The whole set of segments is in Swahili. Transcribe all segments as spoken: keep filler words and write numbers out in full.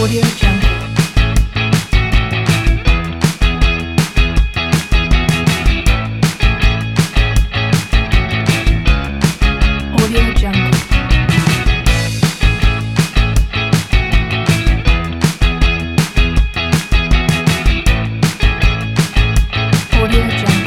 Audio Jungle. Audio Jungle. Audio Jungle.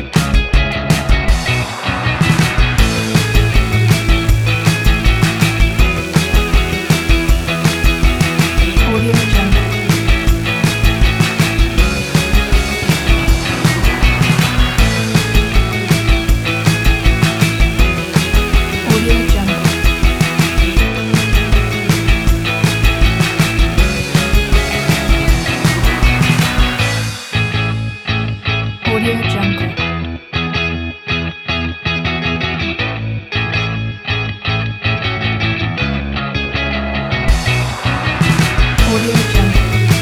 Audio Jungle. Audio Jungle.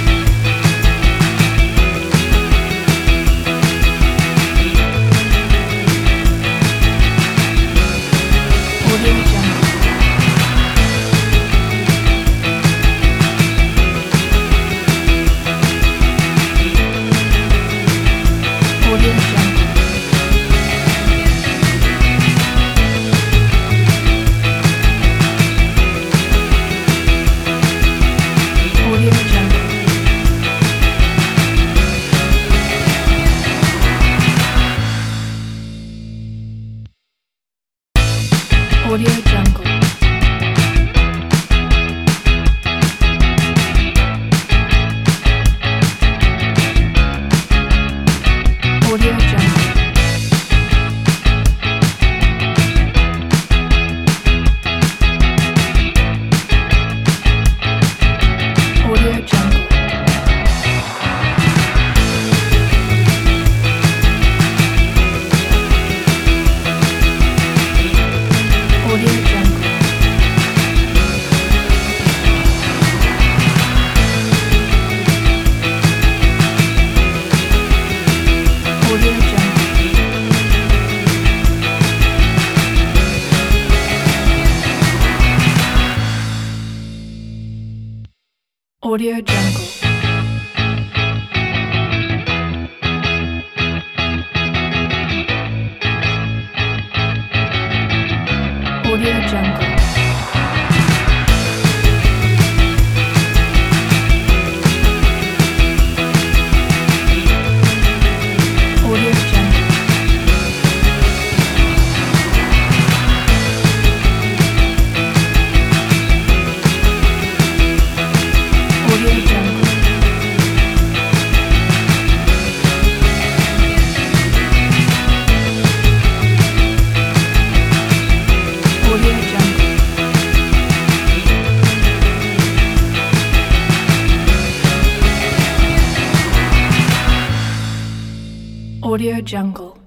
Audio Jungle. Audio Jungle. Audio Jungle. Audio Jungle. Audio Jungle. Audio Jungle. Audio Jungle. Audio Jungle. Audio Jungle. Audio Jungle. Audio Jungle. Audio Jungle. Audio Jungle. Audio Jungle.